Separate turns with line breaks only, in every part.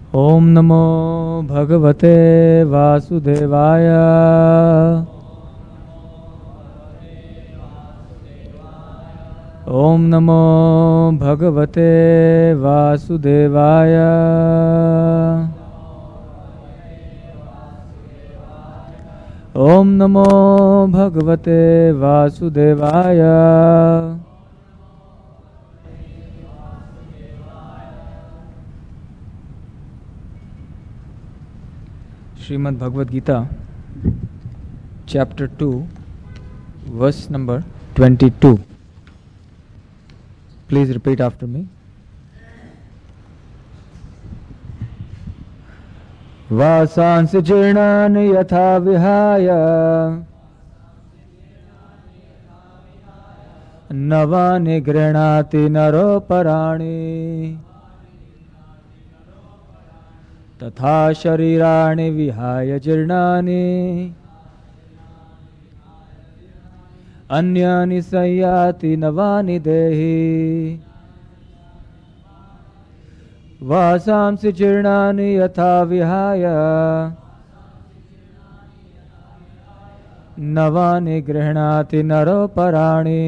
ओम नमो भगवते वासुदेवाय। ओम नमो भगवते वासुदेवाय। ओम नमो भगवते वासुदेवाय। Shrimad Bhagavad Gita chapter 2 verse number 22. Please repeat after me. वासांसि जीर्णानि यथा विहाय नवानि गृह्णाति नरोपराणि तथा शरीराणि विहाय जीर्णानि अन्यानि संयाति नवानि देहि। वासांसि जीर्णानि यथा विहाय नवानि गृह्णाति नरोपराणि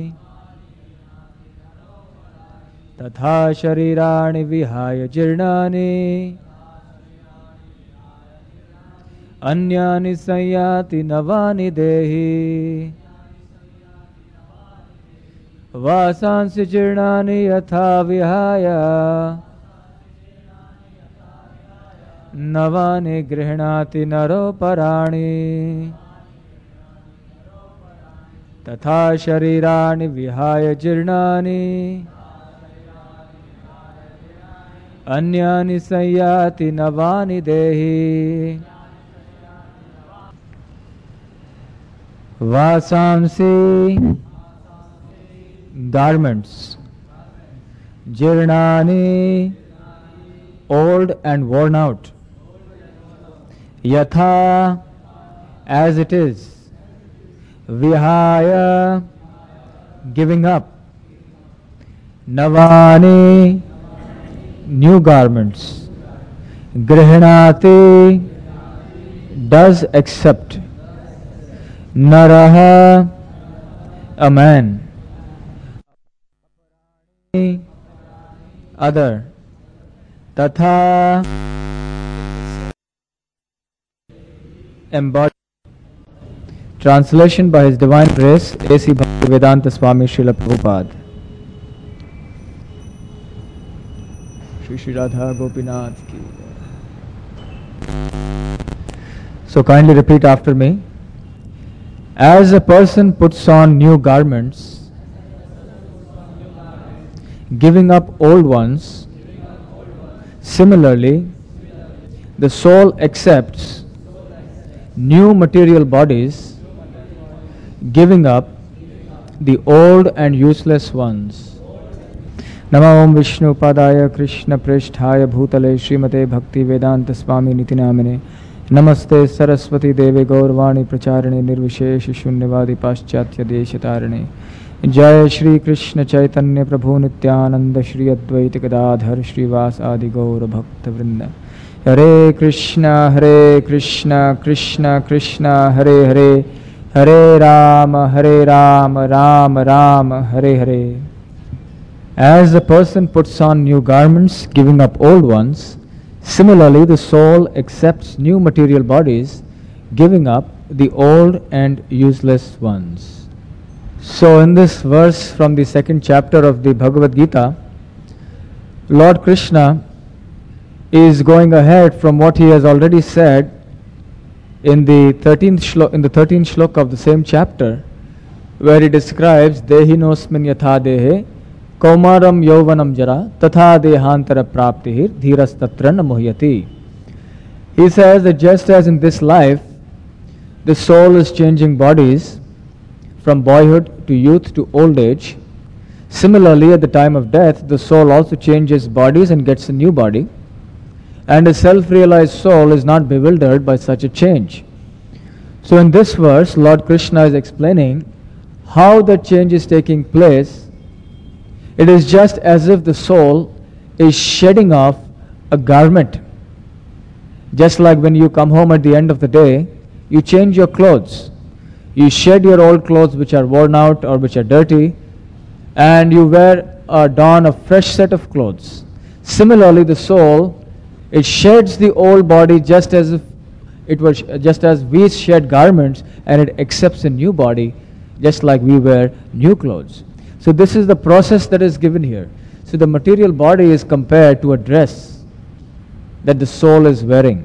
तथा शरीराणि विहाय जीर्णानि अन्यानि संयाति नवानि देहि। वासांसि जीर्णानि यथा विहाय नवानि गृह्णाति नरोपराणि तथा शरीराणि विहाय जीर्णानि अन्यानि संयाति नवानि देहि। Vasamsi, garments, jirnani, old and worn out, yatha, as it is, vihaya, giving up, navani, new garments, grihnati, does accept, Naraha, a man, other, Tatha, embodied. Translation by His Divine Grace, A.C. Bhaktivedanta Swami Srila Prabhupada. Shri Shri Radha Gopinath ki. So kindly repeat after me. As a person puts on new garments, giving up old ones, similarly, the soul accepts new material bodies, giving up the old and useless ones. Nama Om Vishnu Padaya Krishna Preshthaya Bhutale Srimate Bhakti Vedanta Swami Niti Namine Namaste Saraswati Deve Gaurvani Pracharane Nirvishesh Shunyavadi Paschatya Deshatarane. Jai Shri Krishna Chaitanya Prabhu Nityananda Shri Advaita Gadadhar Shri Vas Adi Gaura Bhakta Vrinda. Hare Krishna Krishna Krishna Hare Hare, Hare Rama Rama Rama Hare Hare. As a person puts on new garments, giving up old ones, similarly, the soul accepts new material bodies, giving up the old and useless ones. So in this verse from the second chapter of the Bhagavad Gita, Lord Krishna is going ahead from what he has already said in the 13th shloka of the same chapter, where he describes Dehinosmin yatha dehe Kaumaram Yauvanam Jara Tatha Dehantara Praptihir Dhiras Tatra Namuhyati. He says that just as in this life the soul is changing bodies from boyhood to youth to old age, similarly at the time of death the soul also changes bodies and gets a new body, and a self-realized soul is not bewildered by such a change. So in this verse Lord Krishna is explaining how that change is taking place. It is just as if the soul is shedding off a garment Just like when you come home at the end of the day, you change your clothes. You shed your old clothes which are worn out or which are dirty, and you don a fresh set of clothes. Similarly, the soul, it sheds the old body just as we shed garments, and it accepts a new body just like we wear new clothes. So this is the process that is given here. So the material body is compared to a dress that the soul is wearing.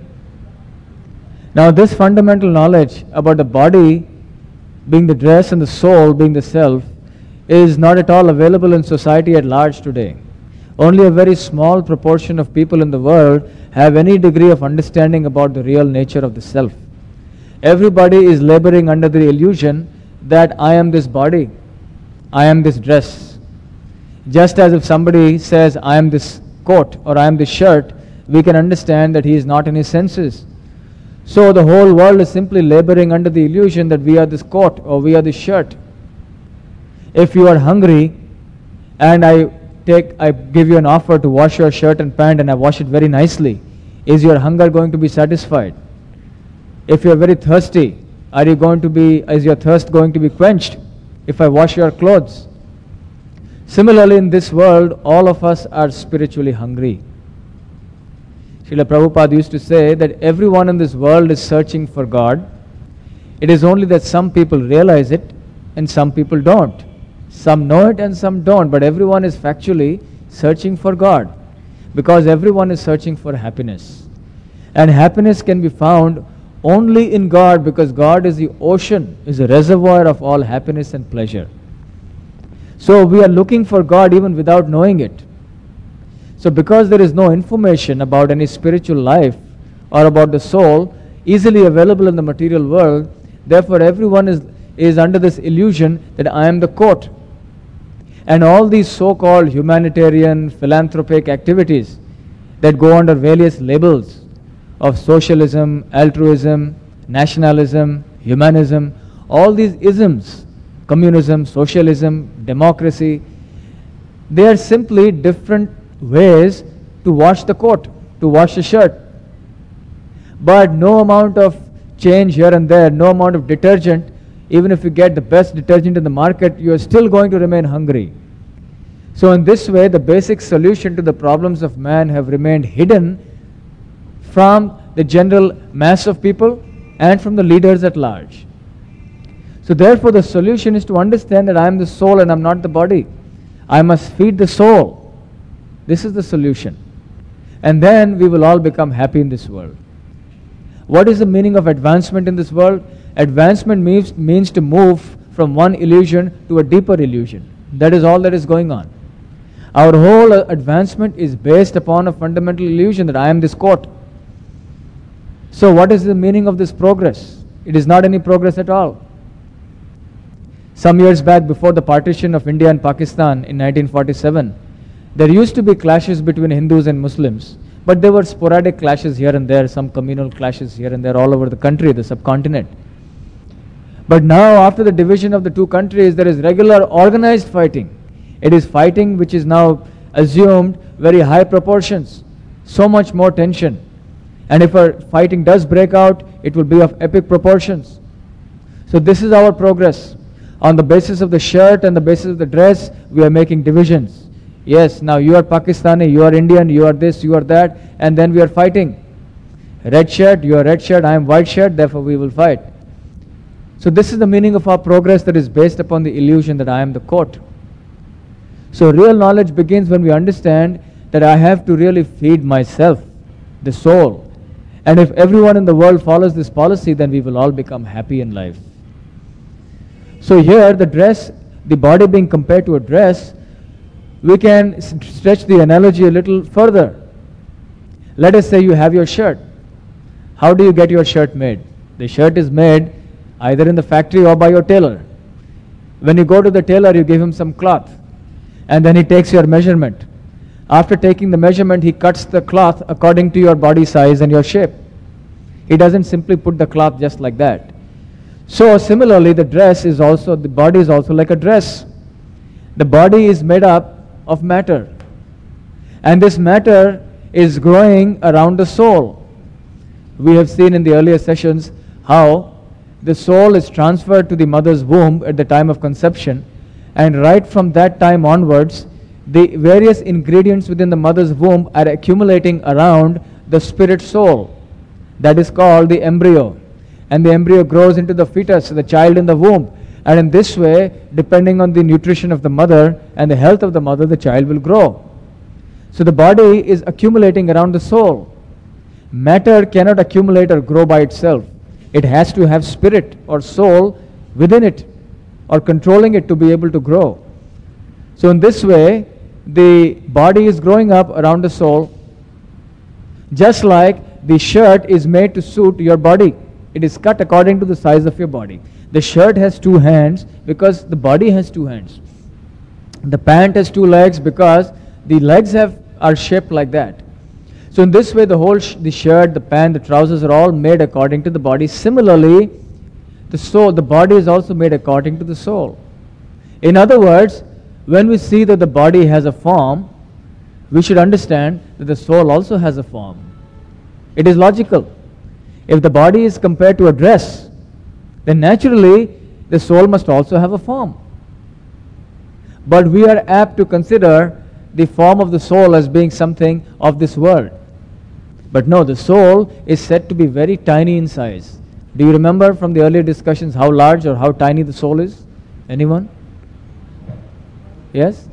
Now this fundamental knowledge about the body being the dress and the soul being the self is not at all available in society at large today. Only a very small proportion of people in the world have any degree of understanding about the real nature of the self. Everybody is laboring under the illusion that I am this body, I am this dress. Just as if somebody says I am this coat or I am this shirt, we can understand that he is not in his senses. So the whole world is simply laboring under the illusion that we are this coat or we are this shirt. If you are hungry and I give you an offer to wash your shirt and pant and I wash it very nicely, is your hunger going to be satisfied? If you are very thirsty, is your thirst going to be quenched if I wash your clothes? Similarly, in this world, all of us are spiritually hungry. Srila Prabhupada used to say that everyone in this world is searching for God. It is only that some people realize it and some people don't. Some know it and some don't, but everyone is factually searching for God because everyone is searching for happiness. And happiness can be found only in God because God is the ocean, is a reservoir of all happiness and pleasure. So we are looking for God even without knowing it. So because there is no information about any spiritual life or about the soul easily available in the material world, therefore everyone is under this illusion that I am the coat. And all these so-called humanitarian, philanthropic activities that go under various labels of socialism, altruism, nationalism, humanism, all these isms, communism, socialism, democracy, they are simply different ways to wash the coat, to wash the shirt. But no amount of change here and there, no amount of detergent, even if you get the best detergent in the market, you are still going to remain hungry. So in this way, the basic solution to the problems of man have remained hidden from the general mass of people and from the leaders at large. So therefore the solution is to understand that I am the soul and I am not the body. I must feed the soul. This is the solution. And then we will all become happy in this world. What is the meaning of advancement in this world? Advancement means to move from one illusion to a deeper illusion. That is all that is going on. Our whole advancement is based upon a fundamental illusion that I am this coat. So what is the meaning of this progress? It is not any progress at all. Some years back, before the partition of India and Pakistan in 1947, there used to be clashes between Hindus and Muslims, but there were sporadic clashes here and there, some communal clashes here and there all over the country, the subcontinent. But now, after the division of the two countries, there is regular organized fighting. It is fighting which is now assumed very high proportions, so much more tension. And if a fighting does break out, it will be of epic proportions. So this is our progress. On the basis of the shirt and the basis of the dress, we are making divisions. Yes, now you are Pakistani, you are Indian, you are this, you are that, and then we are fighting. Red shirt, you are red shirt, I am white shirt, therefore we will fight. So this is the meaning of our progress that is based upon the illusion that I am the coat. So real knowledge begins when we understand that I have to really feed myself, the soul. And if everyone in the world follows this policy, then we will all become happy in life. So here the dress, the body being compared to a dress, we can stretch the analogy a little further. Let us say you have your shirt. How do you get your shirt made? The shirt is made either in the factory or by your tailor. When you go to the tailor, you give him some cloth, and then he takes your measurement. After taking the measurement, he cuts the cloth according to your body size and your shape. He doesn't simply put the cloth just like that. So similarly, the body is also like a dress. The body is made up of matter, and this matter is growing around the soul. We have seen in the earlier sessions how the soul is transferred to the mother's womb at the time of conception, and right from that time onwards, the various ingredients within the mother's womb are accumulating around the spirit soul. That is called the embryo. And the embryo grows into the fetus, the child in the womb. And in this way, depending on the nutrition of the mother and the health of the mother, the child will grow. So the body is accumulating around the soul. Matter cannot accumulate or grow by itself. It has to have spirit or soul within it or controlling it to be able to grow. So in this way, the body is growing up around the soul, just like the shirt is made to suit your body. It is cut according to the size of your body. The shirt has 2 hands because the body has 2 hands. The pant has 2 legs because the legs are shaped like that. So in this way, the whole the shirt, the pant, the trousers are all made according to the body. Similarly, the soul, the body is also made according to the soul. In other words, when we see that the body has a form, we should understand that the soul also has a form. It is logical. If the body is compared to a dress, then naturally the soul must also have a form. But we are apt to consider the form of the soul as being something of this world. But no, the soul is said to be very tiny in size. Do you remember from the earlier discussions how large or how tiny the soul is? Anyone? Yes?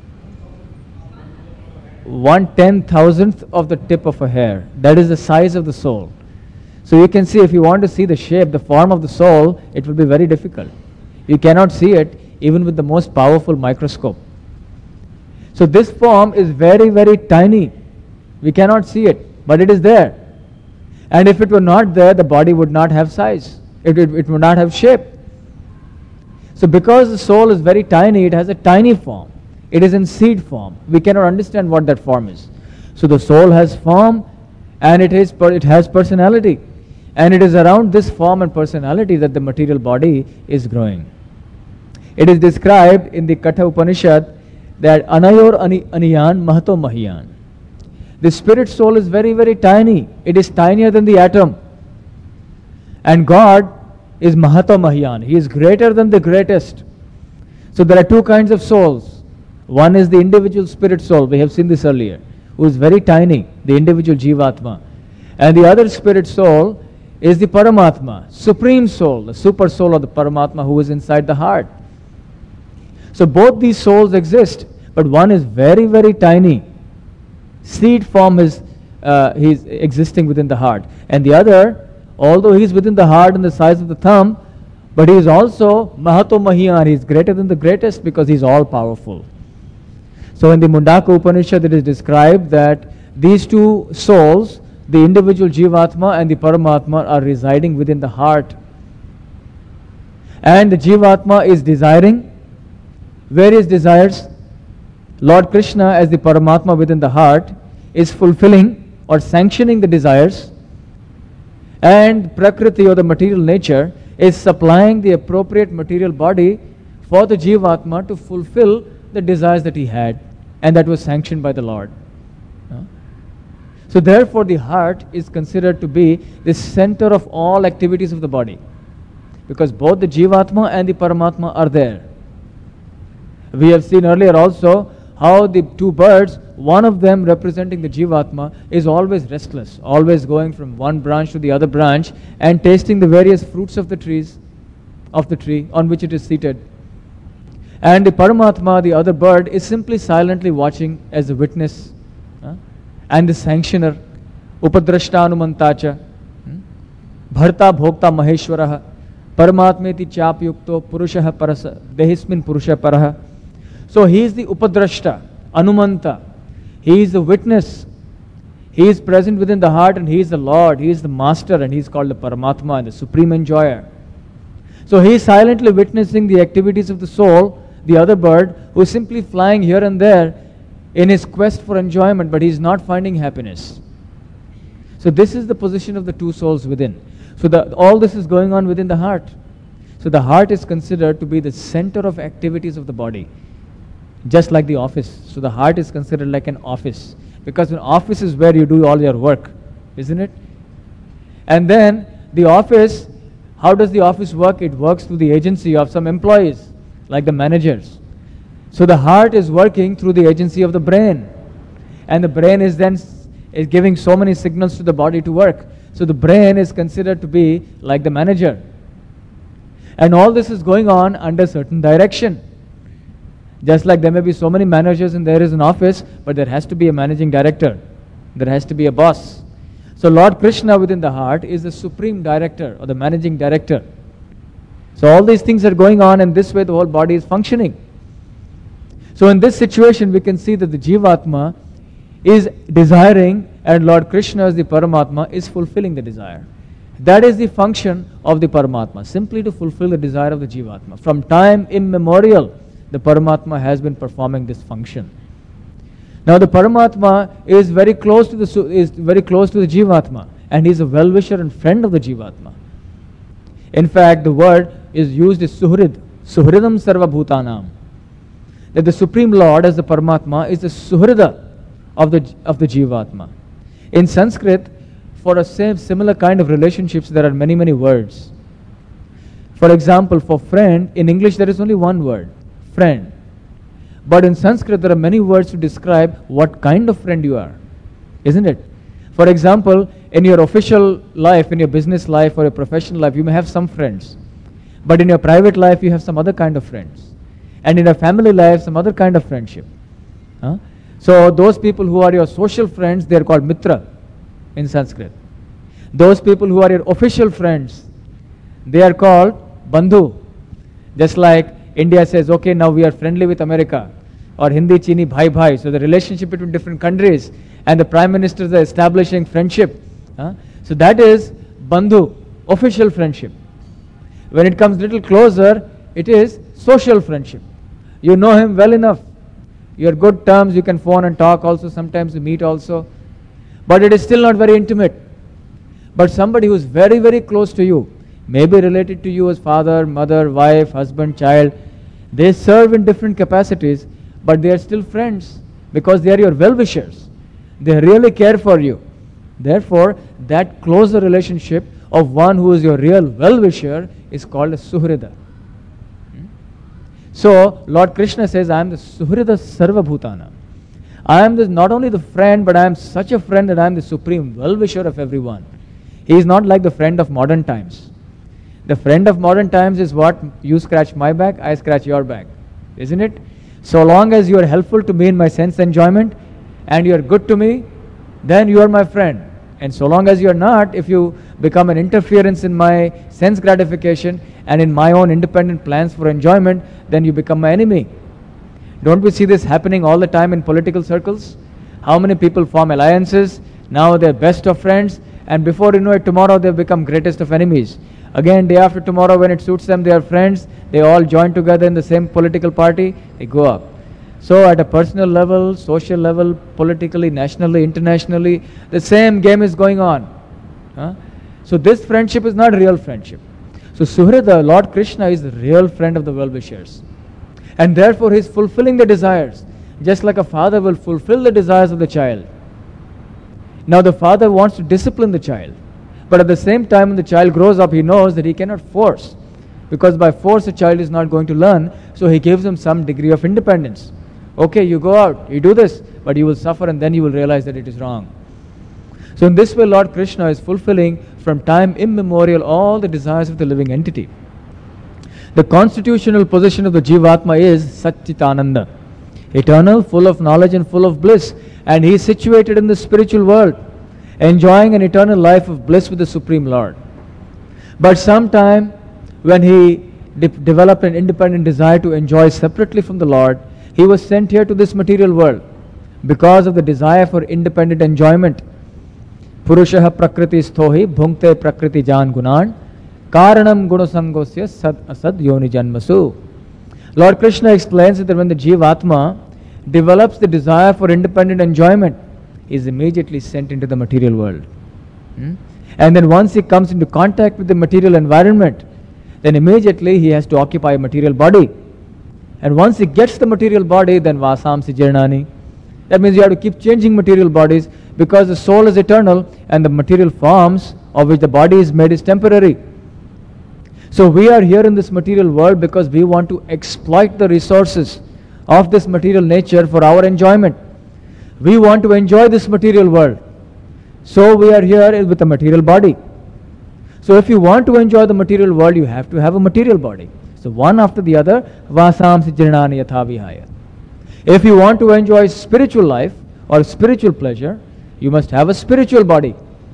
1/10,000th of the tip of a hair. That is the size of the soul. So you can see, if you want to see the shape, the form of the soul, it will be very difficult. You cannot see it even with the most powerful microscope. So this form is very, very tiny. We cannot see it, but it is there. And if it were not there, the body would not have size. It would not have shape. So because the soul is very tiny, it has a tiny form. It is in seed form. We cannot understand what that form is. So the soul has form, and it has personality. And it is around this form and personality that the material body is growing. It is described in the Katha Upanishad that Anayor Aniyan Mahato Mahiyan. The spirit soul is very, very tiny. It is tinier than the atom. And God is Mahato Mahiyan. He is greater than the greatest. So there are 2 kinds of souls. One is the individual spirit soul. We have seen this earlier. Who is very tiny, the individual Jivatma. And the other spirit soul is the Paramatma, supreme soul, the super soul of the Paramatma who is inside the heart. So both these souls exist, but one is very, very tiny. Seed form is he's existing within the heart. And the other, although he is within the heart and the size of the thumb, but he is also Mahato Mahiyan. He is greater than the greatest because he is all powerful. So in the Mundaka Upanishad it is described that these 2 souls, the individual Jivatma and the Paramatma, are residing within the heart. And the Jivatma is desiring various desires. Lord Krishna, as the Paramatma within the heart, is fulfilling or sanctioning the desires. And Prakriti, or the material nature, is supplying the appropriate material body for the Jivatma to fulfill the desires that he had, and that was sanctioned by the Lord. So therefore the heart is considered to be the center of all activities of the body, because both the Jivatma and the Paramatma are there. We have seen earlier also how the 2 birds, one of them representing the Jivatma, is always restless, always going from one branch to the other branch and tasting the various fruits of the tree on which it is seated. And the Paramatma, the other bird, is simply silently watching as a witness and the sanctioner. Upadrashta Anumantacha, Bharta Bhokta Maheshwaraha, Paramatmeti Chapyukto Purushaha Parasa, Dehismin Purusha Paraha. So he is the Upadrashta, Anumanta. He is the witness. He is present within the heart, and he is the Lord. He is the master, and he is called the Paramatma, and the supreme enjoyer. So he is silently witnessing the activities of the soul, the other bird, who is simply flying here and there in his quest for enjoyment, but he is not finding happiness. So this is the position of the 2 souls within. So all this is going on within the heart. So the heart is considered to be the center of activities of the body, just like the office. So the heart is considered like an office, because an office is where you do all your work, isn't it? And then the office, how does the office work? It works through the agency of some employees, like the managers. So the heart is working through the agency of the brain. And the brain is then is giving so many signals to the body to work. So the brain is considered to be like the manager. And all this is going on under certain direction. Just like there may be so many managers and there is an office, but there has to be a managing director. There has to be a boss. So Lord Krishna within the heart is the supreme director or the managing director. So all these things are going on, and this way the whole body is functioning. So in this situation we can see that the Jivatma is desiring and Lord Krishna as the Paramatma is fulfilling the desire. That is the function of the Paramatma, simply to fulfill the desire of the Jivatma. From time immemorial, the Paramatma has been performing this function. Now the Paramatma is very close to the Jivatma, and he is a well-wisher and friend of the Jivatma. In fact, the word is used as Suhrid, Suhridam Sarva Bhutanam. That the Supreme Lord as the Paramatma is the Suhrida of the Jivatma. In Sanskrit, for a similar kind of relationships, there are many, many words. For example, for friend, in English there is only one word, friend. But in Sanskrit there are many words to describe what kind of friend you are, isn't it? For example, in your official life, in your business life or your professional life, you may have some friends. But in your private life, you have some other kind of friends. And in your family life, some other kind of friendship. So those people who are your social friends, they are called mitra in Sanskrit. Those people who are your official friends, they are called bandhu. Just like India says, okay, now we are friendly with America, or Hindi Chini bhai bhai. So the relationship between different countries, and the prime ministers are establishing friendship. So that is bandhu, official friendship. When it comes little closer, it is social friendship. You know him well enough. You are good terms, you can phone and talk also, sometimes you meet also. But it is still not very intimate. But somebody who is very, very close to you, maybe related to you as father, mother, wife, husband, child, they serve in different capacities, but they are still friends because they are your well-wishers. They really care for you. Therefore, that closer relationship of one who is your real well-wisher is called a Suhrida. So, Lord Krishna says, I am the Suhrida Sarva Bhutana. I am not only the friend, but I am such a friend that I am the supreme well-wisher of everyone. He is not like the friend of modern times. The friend of modern times is what? You scratch my back, I scratch your back. Isn't it? So long as you are helpful to me in my sense enjoyment, and you are good to me, then you are my friend. And so long as you are not, if you become an interference in my sense gratification and in my own independent plans for enjoyment, then you become my enemy. Don't we see this happening all the time in political circles? How many people form alliances? Now they're best of friends, and before you know it, tomorrow they've become greatest of enemies. Again, day after tomorrow, when it suits them, they are friends. They all join together in the same political party. They go up. So at a personal level, social level, politically, nationally, internationally, the same game is going on. So this friendship is not real friendship. So Suhrida, Lord Krishna, is the real friend of the well-wishers. And therefore he is fulfilling the desires, just like a father will fulfill the desires of the child. Now the father wants to discipline the child, but at the same time when the child grows up, he knows that he cannot force, because by force a child is not going to learn, so he gives him some degree of independence. Okay, you go out, you do this, but you will suffer and then you will realize that it is wrong. So in this way, Lord Krishna is fulfilling from time immemorial all the desires of the living entity. The constitutional position of the Jivatma is Satchitananda, eternal, full of knowledge and full of bliss. And he is situated in the spiritual world, enjoying an eternal life of bliss with the Supreme Lord. But sometime when he developed an independent desire to enjoy separately from the Lord, he was sent here to this material world because of the desire for independent enjoyment. Purushaha prakriti sthohi bhunkte prakriti jan gunan karanam gunasangosya sad asad yoni janmasu. Lord Krishna explains that when the Jivatma develops the desire for independent enjoyment, he is immediately sent into the material world. And then once he comes into contact with the material environment, then immediately he has to occupy a material body. And once he gets the material body, then vasamsi jirnani, That means you have to keep changing material bodies because the soul is eternal and the material forms of which the body is made is temporary. So we are here in this material world because we want to exploit the resources of this material nature for our enjoyment. We want to enjoy this material world. So we are here with a material body. So if you want to enjoy the material world, you have to have a material body. So one after the other, vasamsi jirnani yatha vihaya. If you want to enjoy spiritual life or spiritual pleasure, you must have a spiritual body.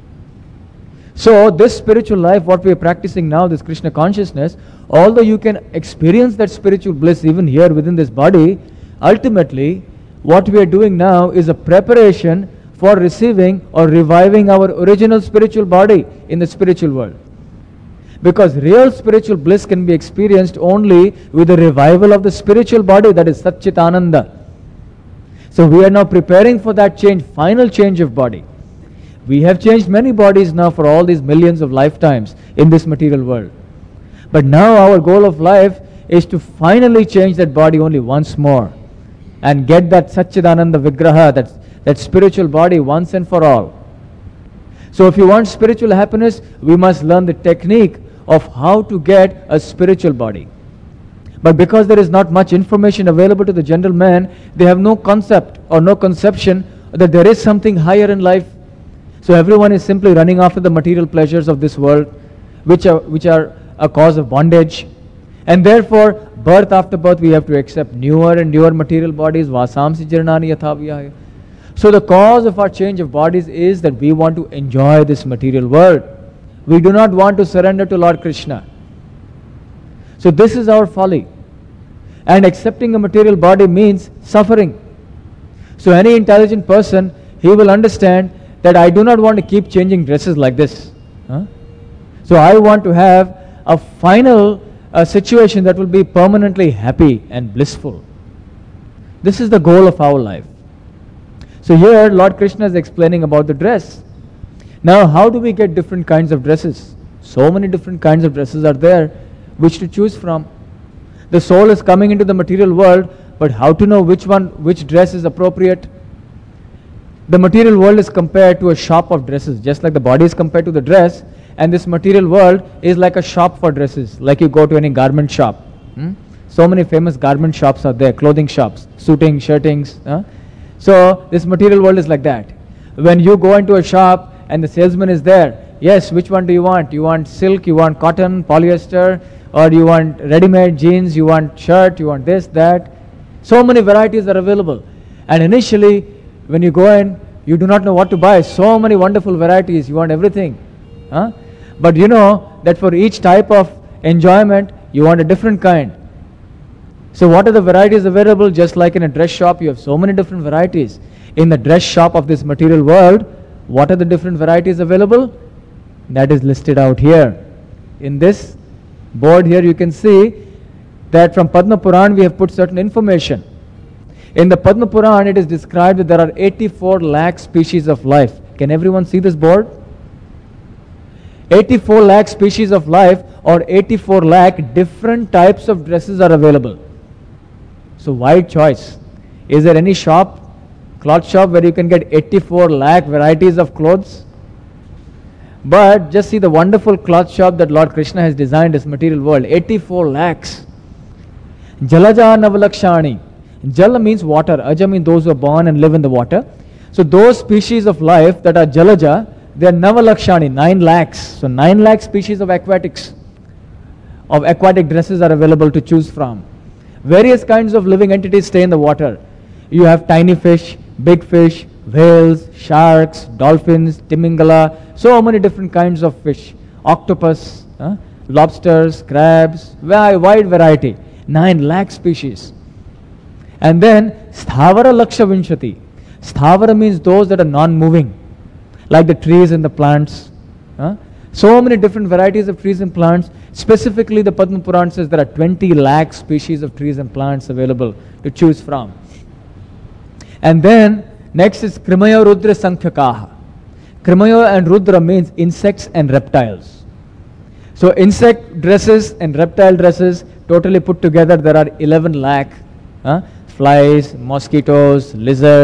So this spiritual life, what we are practicing now, this Krishna consciousness, although you can experience that spiritual bliss even here within this body, ultimately what we are doing now is a preparation for receiving or reviving our original spiritual body in the spiritual world. Because real spiritual bliss can be experienced only with the revival of the spiritual body, that is Satchitananda. So we are now preparing for that change, final change of body. We have changed many bodies now for all these millions of lifetimes in this material world. But now our goal of life is to finally change that body only once more and get that Satchidananda Vigraha, that spiritual body once and for all. So if you want spiritual happiness, we must learn the technique of how to get a spiritual body. But because there is not much information available to the general man, they have no concept or no conception that there is something higher in life. So everyone is simply running after the material pleasures of this world, which are a cause of bondage. And therefore, birth after birth, we have to accept newer and newer material bodies. Vasamsi jirnani yatha vihaya. So the cause of our change of bodies is that we want to enjoy this material world. We do not want to surrender to Lord Krishna. So this is our folly. And accepting a material body means suffering. So any intelligent person, he will understand that I do not want to keep changing dresses like this. So I want to have a final situation that will be permanently happy and blissful. This is the goal of our life. So here Lord Krishna is explaining about the dress. Now how do we get different kinds of dresses? So many different kinds of dresses are there which to choose from. The soul is coming into the material world, but how to know which dress is appropriate? The material world is compared to a shop of dresses, just like the body is compared to the dress, and this material world is like a shop for dresses, like you go to any garment shop. So many famous garment shops are there, clothing shops, suiting, shirtings. So this material world is like that. When you go into a shop and the salesman is there, yes, which one do you want? You want silk, you want cotton, polyester, or you want ready-made jeans, you want shirt, you want this, that. So many varieties are available. And initially, when you go in, you do not know what to buy. So many wonderful varieties, you want everything. But you know that for each type of enjoyment, you want a different kind. So what are the varieties available? Just like in a dress shop, you have so many different varieties. In the dress shop of this material world, what are the different varieties available? That is listed out here. In this board here, you can see that from Padma Puran we have put certain information. In the Padma Puran, it is described that there are 84 lakh species of life. Can everyone see this board? 84 lakh species of life, or 84 lakh different types of dresses are available. So wide choice. Is there any shop, cloth shop, where you can get 84 lakh varieties of clothes? But just see the wonderful cloth shop that Lord Krishna has designed this material world. 84 lakhs. Jalaja Navalakshani. Jala means water. Aja means those who are born and live in the water. So those species of life that are Jalaja, they are Navalakshani, 9 lakhs. So 9 lakh species of aquatic dresses are available to choose from. Various kinds of living entities stay in the water. You have tiny fish, big fish, whales, sharks, dolphins, timingala, so many different kinds of fish, octopus, lobsters, crabs, wide variety, 9 lakh species. And then Sthavara Laksha Vinshati. Sthavara means those that are non-moving, like the trees and the plants. So many different varieties of trees and plants. Specifically, the Padma Puran says there are 20 lakh species of trees and plants available to choose from. And then next is Krimaya Rudra Sankhakaha. Krimaya and Rudra means insects and reptiles. So insect dresses and reptile dresses totally put together there are 11 lakh. Flies, mosquitoes, lizards,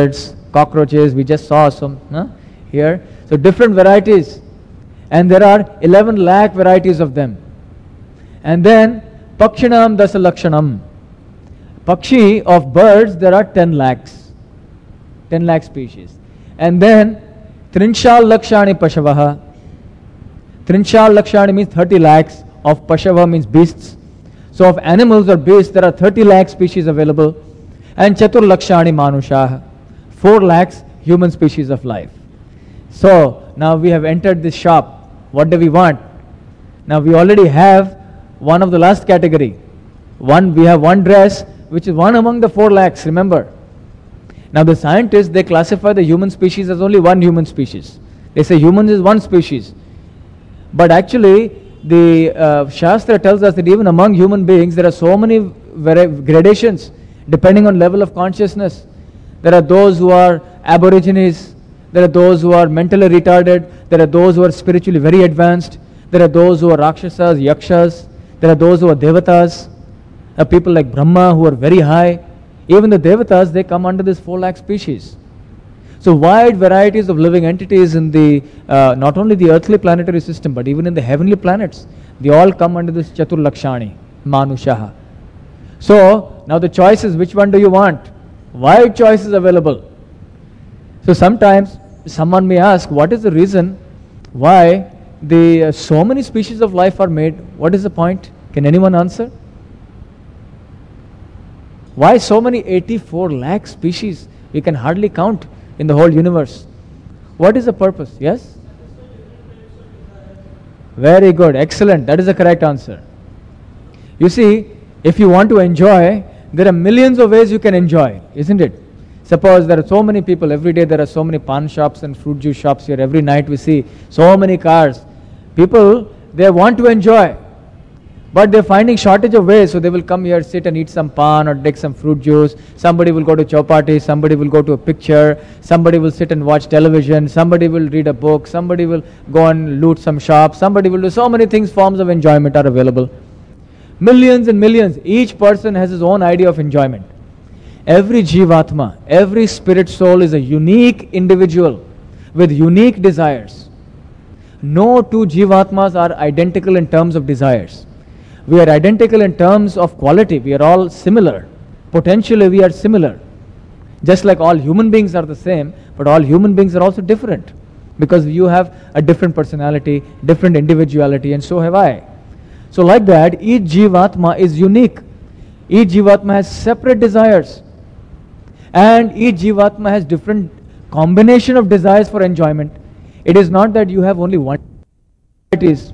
cockroaches. We just saw some here. So different varieties. And there are 11 lakh varieties of them. And then Pakshinam Dasalakshanam. Pakshi of birds, there are 10 lakhs. 10 lakh species. And then Trinshal Lakshani Pashavaha. Trinshal Lakshani means 30 lakhs. Of Pashava means beasts. So of animals or beasts, there are 30 lakh species available. And Chatur Lakshani Manushaha. 4 lakhs human species of life. So now we have entered this shop. What do we want? Now we already have one of the last category. We have one dress which is one among the 4 lakhs, remember. Now the scientists, they classify the human species as only one human species. They say humans is one species. But actually the Shastra tells us that even among human beings there are so many gradations depending on level of consciousness. There are those who are aborigines. There are those who are mentally retarded. There are those who are spiritually very advanced. There are those who are Rakshasas, Yakshas. There are those who are Devatas. There are people like Brahma who are very high. Even the Devatas, they come under this 4 lakh species. So wide varieties of living entities in the, not only the earthly planetary system, but even in the heavenly planets. They all come under this Chatur Lakshani, Manushaha. So now the choice is, which one do you want? Wide choice is available. So sometimes someone may ask, what is the reason why the so many species of life are made? What is the point? Can anyone answer? Why so many 84 lakh species? We can hardly count in the whole universe. What is the purpose? Yes? Very good. Excellent. That is the correct answer. You see, if you want to enjoy, there are millions of ways you can enjoy, isn't it? Suppose there are so many people, every day there are so many pan shops and fruit juice shops here. Every night we see so many cars. People, they want to enjoy, but they're finding shortage of ways, so they will come here, sit and eat some pan or take some fruit juice. Somebody will go to chowpatty, somebody will go to a picture, somebody will sit and watch television, somebody will read a book, somebody will go and loot some shops, somebody will do so many things. Forms of enjoyment are available. Millions and millions. Each person has his own idea of enjoyment. Every Jivatma, every spirit soul is a unique individual with unique desires. No two Jivatmas are identical in terms of desires. We are identical in terms of quality. We are all similar. Potentially we are similar. Just like all human beings are the same, but all human beings are also different. Because you have a different personality, different individuality, and so have I. So like that, each Jivatma is unique. Each Jivatma has separate desires. And each Jivatma has different combination of desires for enjoyment. It is not that you have only one. It is.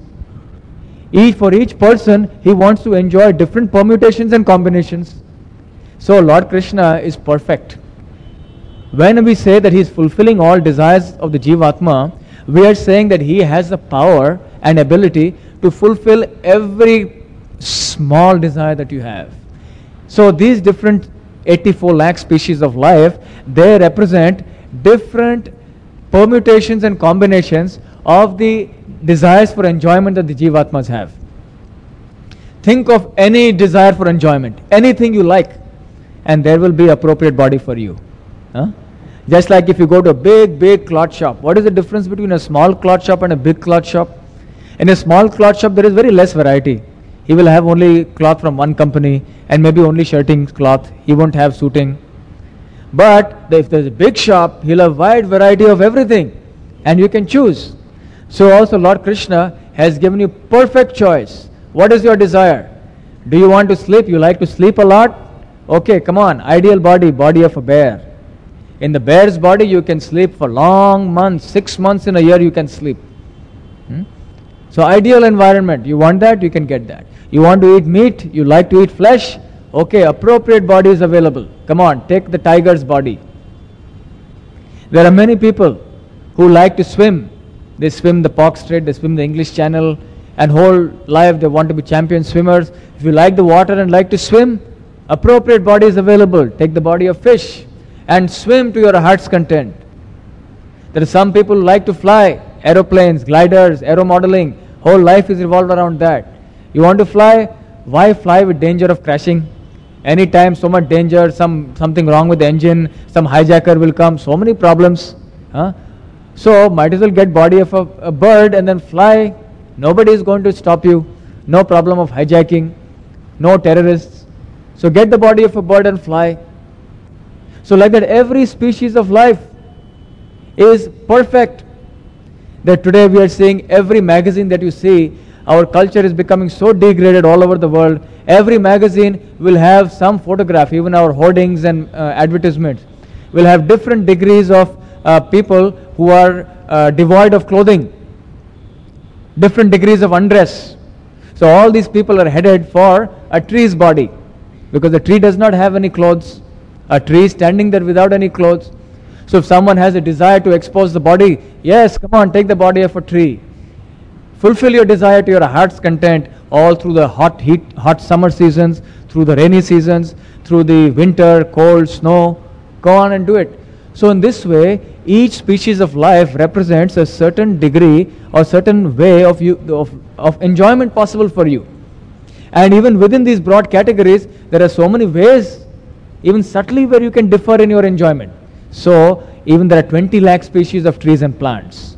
For each person, he wants to enjoy different permutations and combinations. So Lord Krishna is perfect. When we say that he is fulfilling all desires of the Jivatma, we are saying that he has the power and ability to fulfill every small desire that you have. So these different 84 lakh species of life, they represent different permutations and combinations of the desires for enjoyment that the Jivatmas have. Think of any desire for enjoyment, anything you like, and there will be appropriate body for you. Just like if you go to a big cloth shop, what is the difference between a small cloth shop and a big cloth shop? In a small cloth shop, there is very less variety. He will have only cloth from one company and maybe only shirting cloth. He won't have suiting. But if there's a big shop, he'll have wide variety of everything and you can choose. So also Lord Krishna has given you perfect choice. What is your desire? Do you want to sleep? You like to sleep a lot? Okay, come on. Ideal body, body of a bear. In the bear's body, you can sleep for long months, 6 months in a year you can sleep. So ideal environment, you want that, you can get that. You want to eat meat, you like to eat flesh, okay, appropriate body is available. Come on, take the tiger's body. There are many people who like to swim. They swim the Park Strait, they swim the English Channel, and whole life they want to be champion swimmers. If you like the water and like to swim, appropriate body is available. Take the body of fish and swim to your heart's content. There are some people who like to fly, aeroplanes, gliders, aero modeling. Whole life is revolved around that. You want to fly? Why fly with danger of crashing? Anytime, so much danger, something wrong with the engine, some hijacker will come, so many problems. So might as well get body of a bird and then fly. Nobody is going to stop you. No problem of hijacking, no terrorists. So get the body of a bird and fly. So like that, every species of life is perfect. That today we are seeing every magazine that you see, our culture is becoming so degraded all over the world. Every magazine will have some photograph, even our hoardings and advertisements will have different degrees of people who are devoid of clothing, different degrees of undress. So all these people are headed for a tree's body, because the tree does not have any clothes. A tree standing there without any clothes. So if someone has a desire to expose the body, yes, come on, take the body of a tree. Fulfill your desire to your heart's content all through the hot summer seasons, through the rainy seasons, through the winter, cold, snow. Go on and do it. So in this way, each species of life represents a certain degree or certain way of enjoyment possible for you. And even within these broad categories, there are so many ways, even subtly, where you can differ in your enjoyment. So even there are 20 lakh species of trees and plants.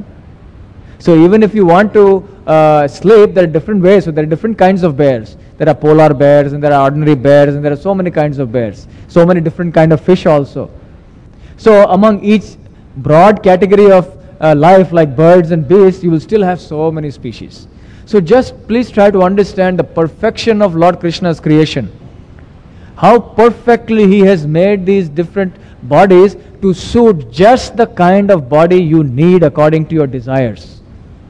So even if you want to sleep, there are different ways. So there are different kinds of bears. There are polar bears and there are ordinary bears and there are so many kinds of bears. So many different kinds of fish also. So among each broad category of life, like birds and beasts, you will still have so many species. So just please try to understand the perfection of Lord Krishna's creation. How perfectly He has made these different bodies to suit just the kind of body you need according to your desires.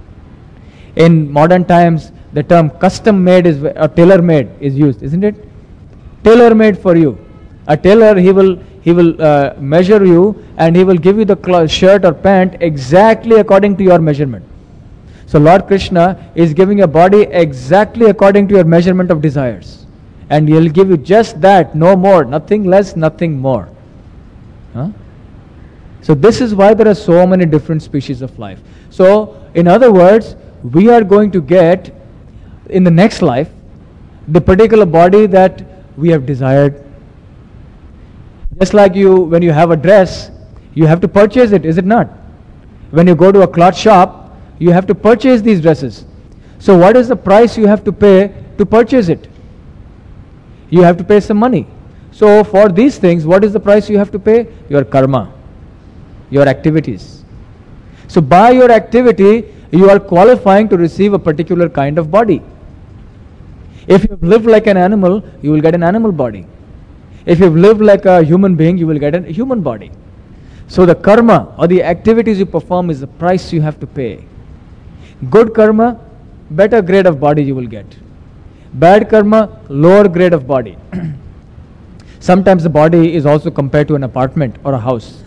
In modern times, the term custom made or tailor made is used, isn't it? Tailor made for you. A tailor, he will measure you and he will give you the shirt or pant exactly according to your measurement. So Lord Krishna is giving a body exactly according to your measurement of desires. And He'll give you just that, no more, nothing less, nothing more. So this is why there are so many different species of life. So in other words, we are going to get in the next life the particular body that we have desired. Just like when you have a dress, you have to purchase it, is it not? When you go to a cloth shop, you have to purchase these dresses. So what is the price you have to pay to purchase it? You have to pay some money. So for these things, what is the price you have to pay? Your karma, your activities. So by your activity, you are qualifying to receive a particular kind of body. If you have lived like an animal, you will get an animal body. If you have lived like a human being, you will get a human body. So the karma or the activities you perform is the price you have to pay. Good karma, better grade of body you will get. Bad karma, lower grade of body. Sometimes the body is also compared to an apartment or a house.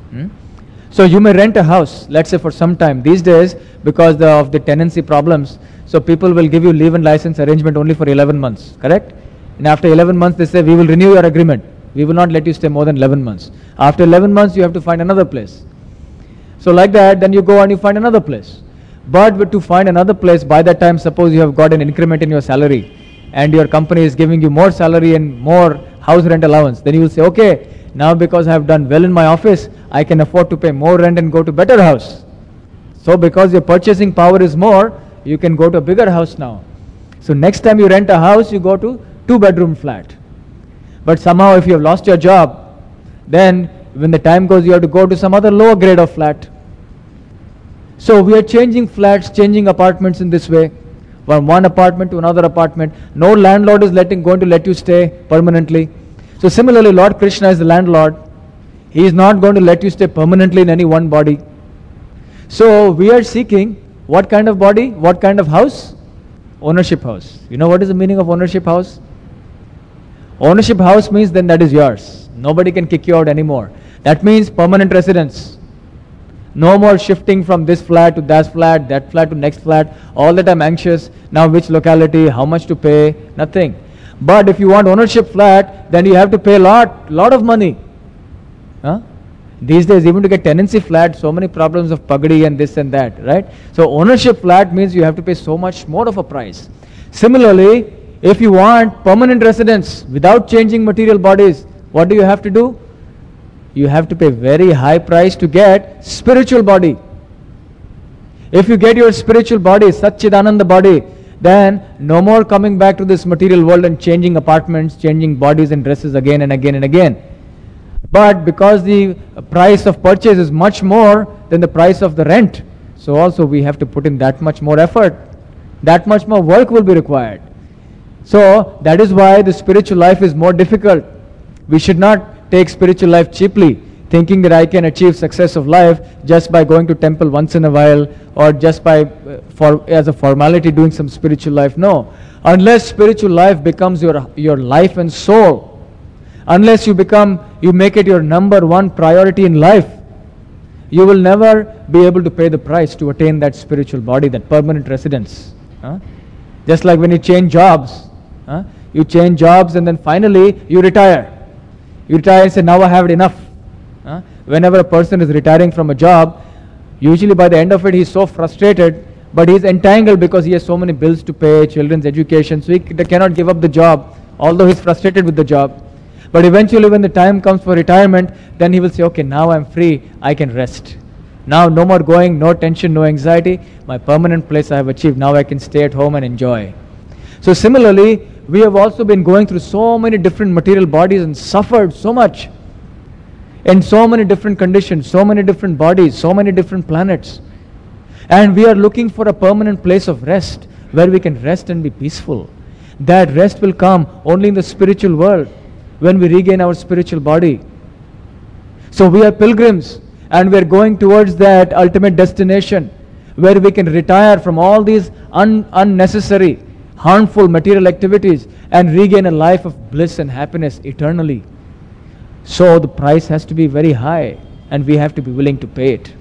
So you may rent a house, let's say for some time. These days, because of the tenancy problems, so people will give you leave and license arrangement only for 11 months, correct? And after 11 months, they say, we will renew your agreement. We will not let you stay more than 11 months. After 11 months, you have to find another place. So like that, then you go and you find another place. But to find another place, by that time, suppose you have got an increment in your salary and your company is giving you more salary and more house rent allowance, then you will say, okay, now because I have done well in my office, I can afford to pay more rent and go to better house. So because your purchasing power is more, you can go to a bigger house now. So next time you rent a house, you go to 2-bedroom flat. But somehow if you have lost your job, then when the time goes, you have to go to some other lower grade of flat. So we are changing flats, changing apartments in this way, from one apartment to another apartment. No landlord is going to let you stay permanently. So similarly, Lord Krishna is the landlord. He is not going to let you stay permanently in any one body. So we are seeking what kind of body, what kind of house? Ownership house. You know what is the meaning of ownership house? Ownership house means then that is yours. Nobody can kick you out anymore. That means permanent residence. No more shifting from this flat to that flat to next flat. All the time anxious. Now which locality, how much to pay, nothing. But if you want ownership flat, then you have to pay a lot of money. These days, even to get tenancy flat, so many problems of pagadi and this and that, right? So ownership flat means you have to pay so much more of a price. Similarly, If you want permanent residence without changing material bodies, what do you have to do? You have to pay very high price to get spiritual body. If you get your spiritual body, Satchidananda body, then no more coming back to this material world and changing apartments, changing bodies and dresses again and again and again. But because the price of purchase is much more than the price of the rent, so also we have to put in that much more effort. That much more work will be required. So that is why the spiritual life is more difficult. We should not take spiritual life cheaply, thinking that I can achieve success of life just by going to temple once in a while, or just by as a formality doing some spiritual life. No. Unless spiritual life becomes your life and soul, unless you make it your number one priority in life, you will never be able to pay the price to attain that spiritual body, that permanent residence. Just like when you change jobs. You change jobs and then finally you retire. You retire and say, now I have it enough. Whenever a person is retiring from a job, usually by the end of it he is so frustrated, but he is entangled because he has so many bills to pay, children's education, so he cannot give up the job, although he is frustrated with the job. But eventually when the time comes for retirement, then he will say, okay, now I am free, I can rest. Now no more going, no tension, no anxiety, my permanent place I have achieved, now I can stay at home and enjoy. So similarly, we have also been going through so many different material bodies and suffered so much in so many different conditions, so many different bodies, so many different planets. And we are looking for a permanent place of rest where we can rest and be peaceful. That rest will come only in the spiritual world when we regain our spiritual body. So we are pilgrims and we are going towards that ultimate destination where we can retire from all these unnecessary, harmful material activities and regain a life of bliss and happiness eternally. So the price has to be very high and we have to be willing to pay it.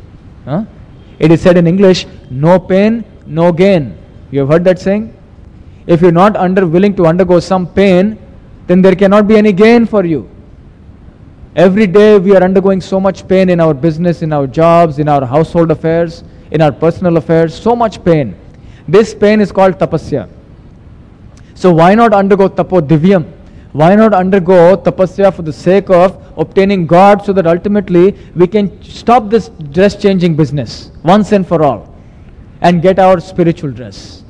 It is said in English, no pain, no gain. You have heard that saying? If you're not willing to undergo some pain, then there cannot be any gain for you. Every day we are undergoing so much pain in our business, in our jobs, in our household affairs, in our personal affairs, so much pain. This pain is called tapasya. So why not undergo tapo divyam? Why not undergo tapasya for the sake of obtaining God, so that ultimately we can stop this dress changing business once and for all and get our spiritual dress.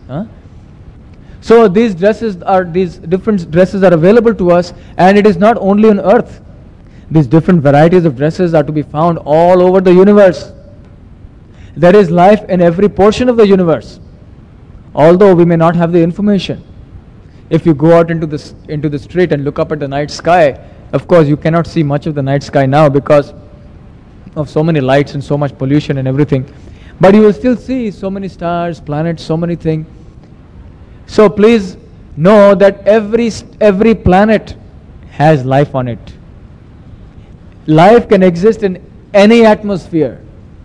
So these different dresses are available to us, and it is not only on earth. These different varieties of dresses are to be found all over the universe. There is life in every portion of the universe, although we may not have the information. If you go out into the street and look up at the night sky, of course you cannot see much of the night sky now because of so many lights and so much pollution and everything. But you will still see so many stars, planets, so many things. So please know that every planet has life on it. Life can exist in any atmosphere.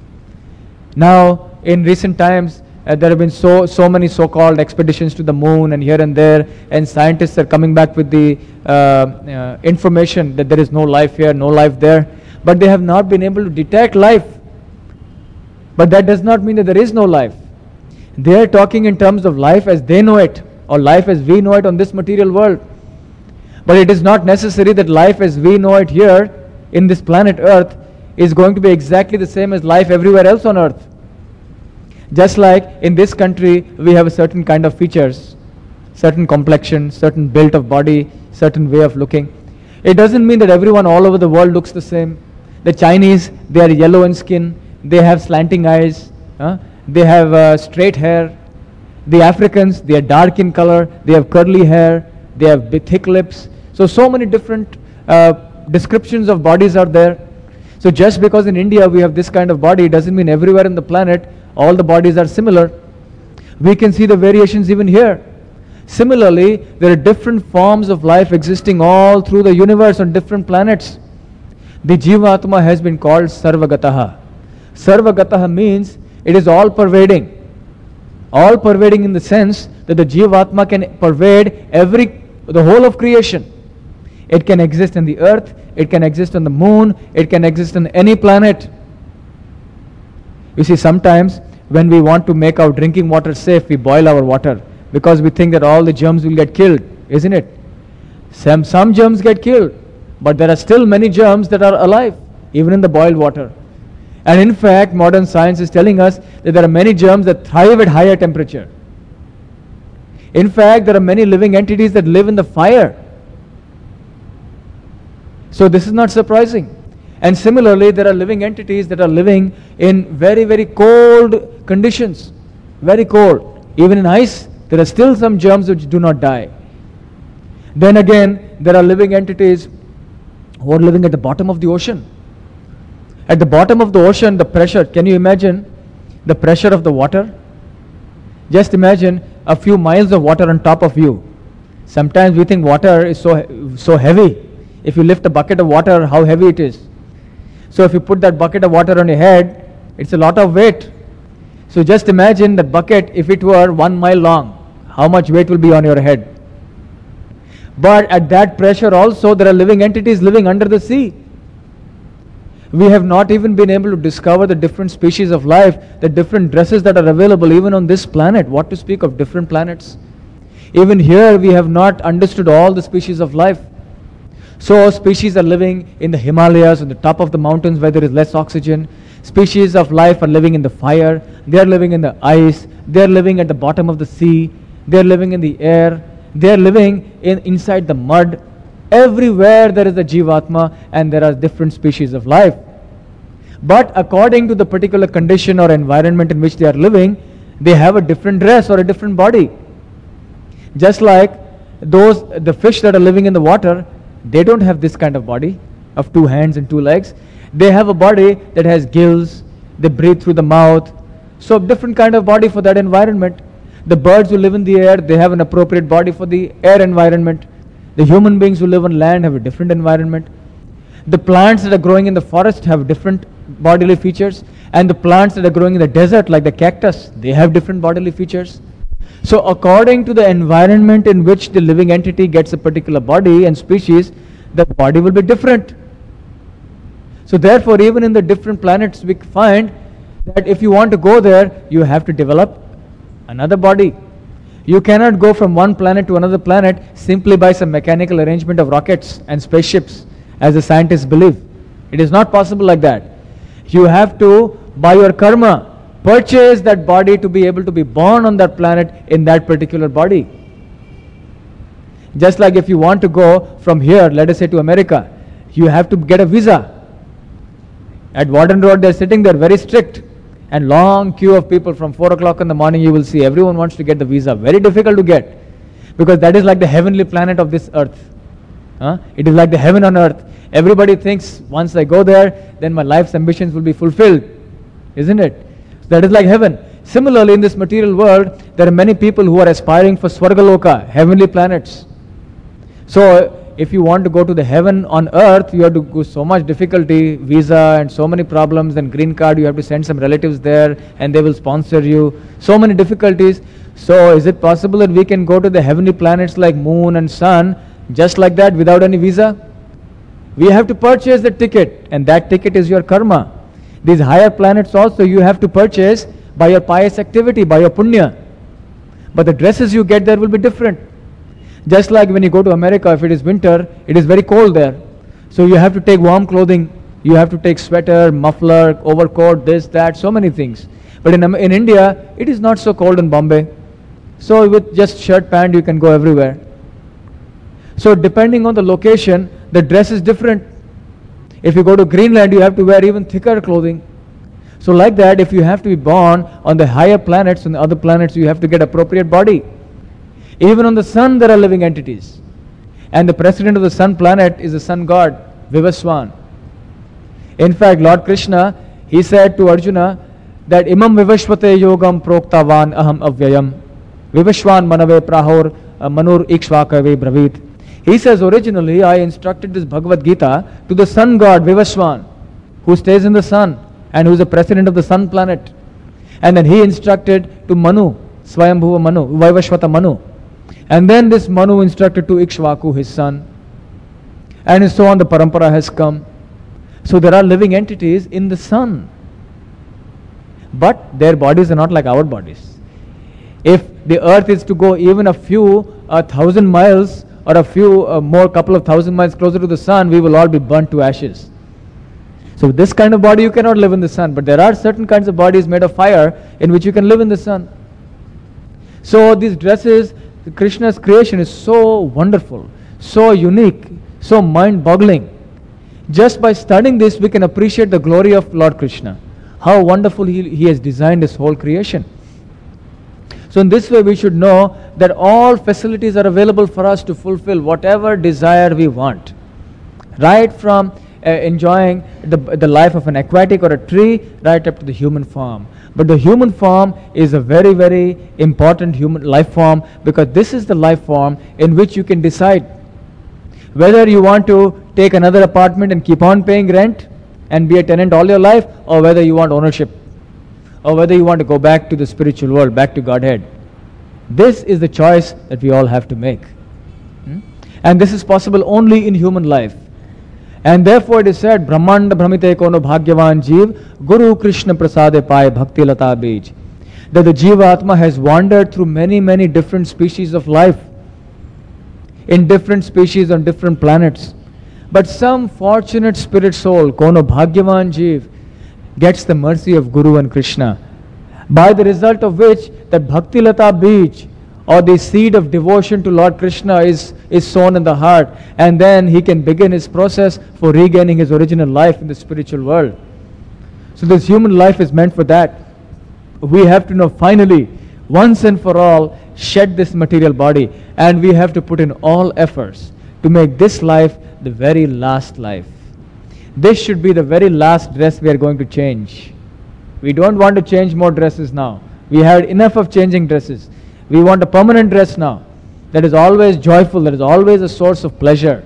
Now, in recent times, there have been so many so-called expeditions to the moon and here and there, and scientists are coming back with the information that there is no life here, no life there, but they have not been able to detect life. But that does not mean that there is no life. They are talking in terms of life as they know it, or life as we know it on this material world. But it is not necessary that life as we know it here in this planet Earth is going to be exactly the same as life everywhere else on Earth. Just like in this country we have a certain kind of features, certain complexion, certain build of body, certain way of looking. It doesn't mean that everyone all over the world looks the same. The Chinese, they are yellow in skin, they have slanting eyes, they have straight hair. The Africans, they are dark in color, they have curly hair, they have thick lips. So many different descriptions of bodies are there. So just because in India we have this kind of body doesn't mean everywhere in the planet all the bodies are similar. We can see the variations even here. Similarly, there are different forms of life existing all through the universe on different planets. The Jivatma has been called Sarvagataha. Sarvagataha means it is all pervading. All pervading in the sense that the Jivatma can pervade the whole of creation. It can exist in the earth, it can exist on the moon, it can exist on any planet. You see, sometimes when we want to make our drinking water safe, we boil our water because we think that all the germs will get killed. isn't it? Some germs get killed, but there are still many germs that are alive, even in the boiled water. And in fact, modern science is telling us that there are many germs that thrive at higher temperature. In fact, there are many living entities that live in the fire. So this is not surprising. And similarly, there are living entities that are living in very, very cold conditions. Very cold. Even in ice, there are still some germs which do not die. Then again, there are living entities who are living at the bottom of the ocean. At the bottom of the ocean, the pressure, can you imagine the pressure of the water? Just imagine a few miles of water on top of you. Sometimes we think water is so heavy. If you lift a bucket of water, how heavy it is. So if you put that bucket of water on your head, it's a lot of weight. So just imagine that bucket, if it were 1 mile long, how much weight will be on your head. But at that pressure also, there are living entities living under the sea. We have not even been able to discover the different species of life, the different dresses that are available even on this planet. What to speak of different planets? Even here, we have not understood all the species of life. So species are living in the Himalayas, on the top of the mountains where there is less oxygen. Species of life are living in the fire. They are living in the ice. They are living at the bottom of the sea. They are living in the air. They are living inside the mud. Everywhere there is a Jivatma and there are different species of life. But according to the particular condition or environment in which they are living, they have a different dress or a different body. Just like the fish that are living in the water, they don't have this kind of body of 2 hands and 2 legs. They have a body that has gills. They breathe through the mouth. So different kind of body for that environment. The birds who live in the air, they have an appropriate body for the air environment. The human beings who live on land have a different environment. The plants that are growing in the forest have different bodily features. And the plants that are growing in the desert, like the cactus, they have different bodily features. So according to the environment in which the living entity gets a particular body and species, the body will be different. So therefore, even in the different planets, we find that if you want to go there, you have to develop another body. You cannot go from one planet to another planet simply by some mechanical arrangement of rockets and spaceships, as the scientists believe. It is not possible like that. You have to, by your karma, purchase that body to be able to be born on that planet in that particular body. Just like if you want to go from here, let us say to America, you have to get a visa. At Warden Road, they're sitting there very strict. And long queue of people from 4 o'clock in the morning, you will see everyone wants to get the visa. Very difficult to get. Because that is like the heavenly planet of this earth. It is like the heaven on earth. Everybody thinks once I go there, then my life's ambitions will be fulfilled. Isn't it? That is like heaven. Similarly, in this material world, there are many people who are aspiring for Swargaloka, heavenly planets. So, if you want to go to the heaven on earth, you have to go so much difficulty, visa and so many problems, and green card, you have to send some relatives there and they will sponsor you. So many difficulties. So, is it possible that we can go to the heavenly planets like moon and sun just like that without any visa? We have to purchase the ticket, and that ticket is your karma. These higher planets also you have to purchase by your pious activity, by your punya. But the dresses you get there will be different. Just like when you go to America, if it is winter, it is very cold there. So you have to take warm clothing. You have to take sweater, muffler, overcoat, this, that, so many things. But in India, it is not so cold in Bombay. So with just shirt, pant, you can go everywhere. So depending on the location, the dress is different. If you go to Greenland, you have to wear even thicker clothing. So like that, if you have to be born on the higher planets, on the other planets, you have to get appropriate body. Even on the sun, there are living entities. And the president of the sun planet is the sun god, Vivaswan. In fact, Lord Krishna, he said to Arjuna that Imam Vivashvate Yogam Proktavan Aham Avyayam Vivashwan Manave Prahor Manur Ikshvakave Bravit. He says, originally I instructed this Bhagavad Gita to the sun god Vivaswan, who stays in the sun and who is the president of the sun planet. And then he instructed to Manu, Swayambhuva Manu, Vaivashvata Manu. And then this Manu instructed to Ikshvaku, his son. And so on, the parampara has come. So there are living entities in the sun. But their bodies are not like our bodies. If the earth is to go even a few 1,000 miles or a few more couple of thousand miles closer to the sun, we will all be burnt to ashes. So this kind of body you cannot live in the sun, but there are certain kinds of bodies made of fire in which you can live in the sun. So these dresses, Krishna's creation is so wonderful, so unique, so mind-boggling. Just by studying this, we can appreciate the glory of Lord Krishna. How wonderful he has designed his whole creation. So in this way, we should know that all facilities are available for us to fulfill whatever desire we want. Right from enjoying the life of an aquatic or a tree, right up to the human form. But the human form is a very, very important human life form, because this is the life form in which you can decide whether you want to take another apartment and keep on paying rent and be a tenant all your life, or whether you want ownership, or whether you want to go back to the spiritual world, back to Godhead. This is the choice that we all have to make. And this is possible only in human life. And therefore it is said, Brahmanda Brahmite Kono Bhagyavan Jeev, Guru Krishna Prasade Pai Bhakti Lata Bij. That the Jiva Atma has wandered through many, many different species of life, in different species on different planets. But some fortunate spirit soul, Kono Bhagyavan Jeev, gets the mercy of Guru and Krishna, by the result of which that Bhakti Lata Bij, or the seed of devotion to Lord Krishna, is sown in the heart, and then he can begin his process for regaining his original life in the spiritual world. So this human life is meant for that. We have to know finally, once and for all, shed this material body, and we have to put in all efforts to make this life the very last life. This should be the very last dress we are going to change. We don't want to change more dresses now. We had enough of changing dresses. We want a permanent dress now that is always joyful, that is always a source of pleasure.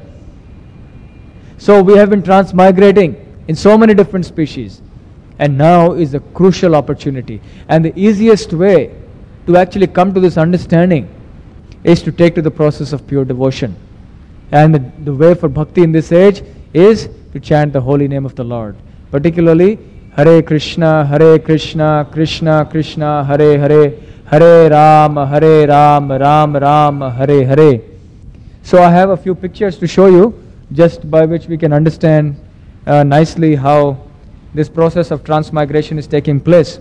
So we have been transmigrating in so many different species, and now is a crucial opportunity. And the easiest way to actually come to this understanding is to take to the process of pure devotion. And the way for bhakti in this age is to chant the holy name of the Lord, particularly Hare Krishna, Krishna Krishna, Hare Hare, Hare Ram, Ram Ram, Hare Hare. So I have a few pictures to show you, just by which we can understand nicely how this process of transmigration is taking place.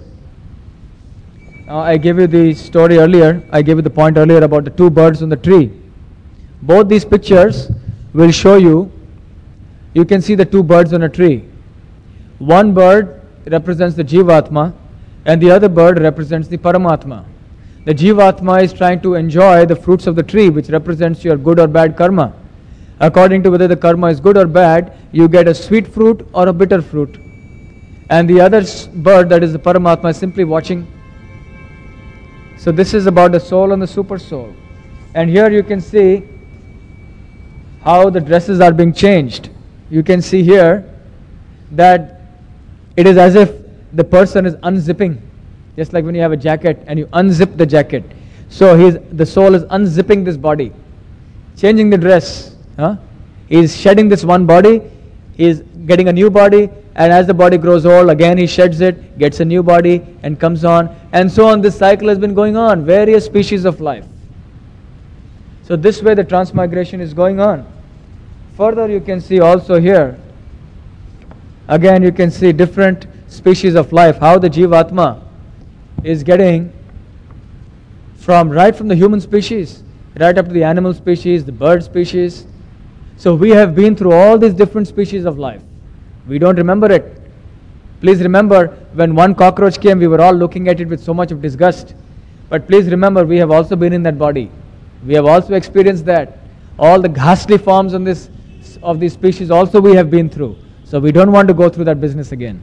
I gave you the story earlier, I gave you the point earlier about the two birds on the tree. Both these pictures will show you, you can see the two birds on a tree. One bird represents the Jivatma, and the other bird represents the Paramatma. The Jivatma is trying to enjoy the fruits of the tree, which represents your good or bad karma. According to whether the karma is good or bad, you get a sweet fruit or a bitter fruit. And the other bird, that is the Paramatma, is simply watching. So this is about the soul and the super soul. And here you can see how the dresses are being changed. You can see here that it is as if the person is unzipping, just like when you have a jacket and you unzip the jacket. So the soul is unzipping this body, changing the dress. He is shedding this one body, he is getting a new body, and as the body grows old, again he sheds it, gets a new body, and comes on. And so on, this cycle has been going on, various species of life. So this way the transmigration is going on. Further, you can see also here, again you can see different species of life, how the Jivatma is getting right from the human species, right up to the animal species, the bird species. So we have been through all these different species of life. We don't remember it. Please remember, when one cockroach came, we were all looking at it with so much of disgust. But please remember, we have also been in that body. We have also experienced that. All the ghastly forms of these species also we have been through. So we don't want to go through that business again.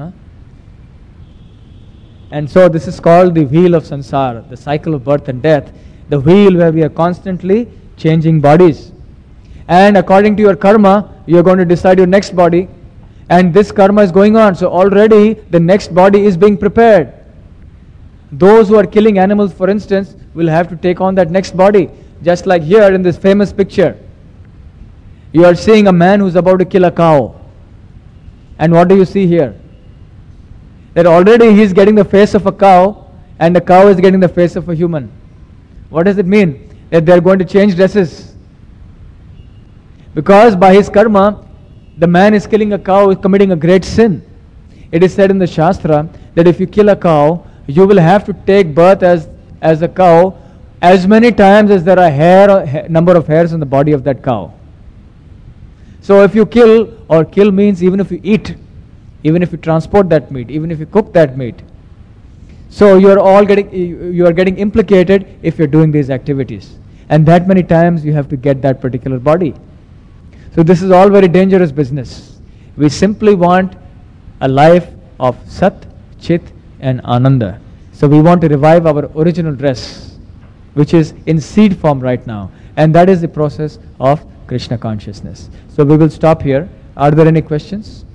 And so this is called the wheel of samsara, the cycle of birth and death. The wheel where we are constantly changing bodies. And according to your karma, you are going to decide your next body. And this karma is going on. So already the next body is being prepared. Those who are killing animals, for instance, will have to take on that next body. Just like here in this famous picture. You are seeing a man who's about to kill a cow. And what do you see here? That already he is getting the face of a cow, and the cow is getting the face of a human. What does it mean? that they are going to change dresses. Because by his karma, the man is killing a cow, is committing a great sin. It is said in the Shastra that if you kill a cow, you will have to take birth as a cow as many times as there are number of hairs on the body of that cow. So if you kill, or kill means even if you eat, even if you transport that meat, even if you cook that meat, so you are getting implicated if you're doing these activities. And that many times you have to get that particular body. So this is all very dangerous business. We simply want a life of Sat, Chit and Ananda. So we want to revive our original dress, which is in seed form right now. And that is the process of Krishna consciousness. So we will stop here. Are there any questions?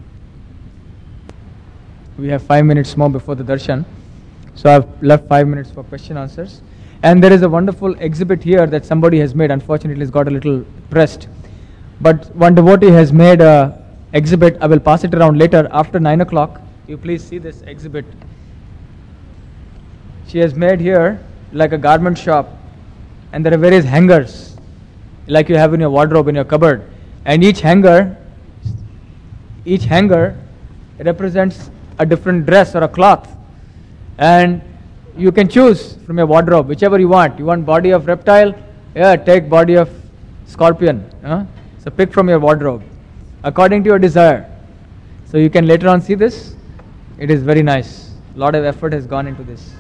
We have 5 minutes more before the darshan. So I've left 5 minutes for question answers. And there is a wonderful exhibit here that somebody has made. Unfortunately, it's got a little pressed. But one devotee has made a exhibit. I will pass it around later after 9 o'clock. You please see this exhibit. She has made here like a garment shop. And there are various hangers, like you have in your wardrobe, in your cupboard. And each hanger represents a different dress or a cloth. And you can choose from your wardrobe whichever you want. You want body of reptile? Yeah, take body of scorpion. So pick from your wardrobe according to your desire. So you can later on see this. It is very nice. A lot of effort has gone into this.